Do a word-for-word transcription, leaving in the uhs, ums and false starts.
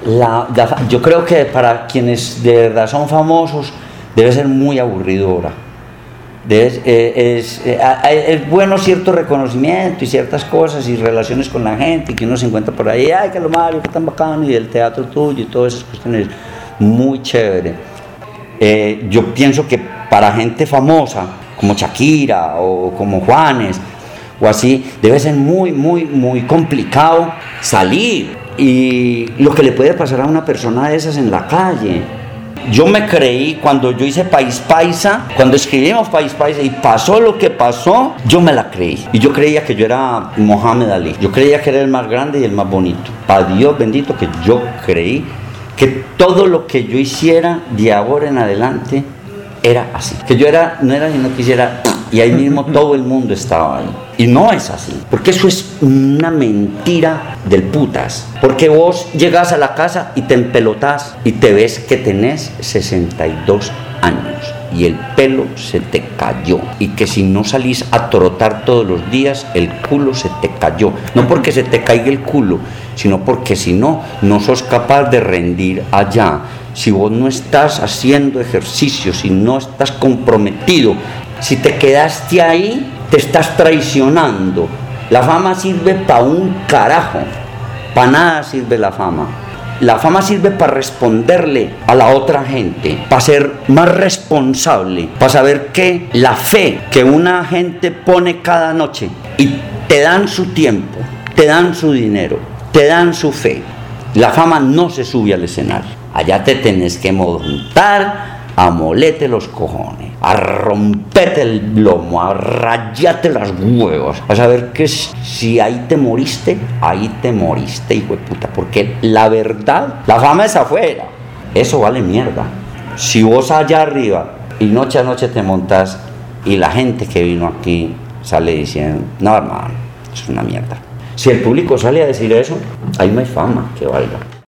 la, la, yo creo que para quienes de verdad son famosos debe ser muy aburridora. Es, es, es, es bueno cierto reconocimiento y ciertas cosas y relaciones con la gente, y que uno se encuentra por ahí, ay, que lo Mario, que tan bacano, y el teatro tuyo y todas esas cuestiones, muy chévere. Eh, yo pienso que para gente famosa, como Shakira o como Juanes, o así, debe ser muy, muy, muy complicado salir. Y lo que le puede pasar a una persona de esas en la calle. Yo me creí, cuando yo hice País Paisa, cuando escribimos País Paisa y pasó lo que pasó, yo me la creí. Y yo creía que yo era Mohamed Ali. Yo creía que era el más grande y el más bonito. Para Dios bendito que yo creí que todo lo que yo hiciera de ahora en adelante era así. Que yo era, no era sino que hiciera, y ahí mismo todo el mundo estaba ahí. Y no es así, porque eso es una mentira del putas. Porque vos llegás a la casa y te empelotás y te ves que tenés sesenta y dos años y el pelo se te cayó, y que si no salís a trotar todos los días el culo se te cayó. No porque se te caiga el culo, sino porque si no, no sos capaz de rendir allá. Si vos no estás haciendo ejercicio, si no estás comprometido, si te quedaste ahí, te estás traicionando. La fama sirve para un carajo, para nada sirve la fama. La fama sirve para responderle a la otra gente, para ser más responsable, para saber que la fe que una gente pone cada noche y te dan su tiempo, te dan su dinero, te dan su fe. La fama no se sube al escenario. Allá te tenés que montar a molete los cojones, a romperte el lomo, a rayarte las huevos, a saber que si ahí te moriste, ahí te moriste, hijo de puta, porque la verdad, la fama es afuera, eso vale mierda. Si vos allá arriba y noche a noche te montas y la gente que vino aquí sale diciendo, no hermano, es una mierda. Si el público sale a decir eso, ahí no hay fama que valga.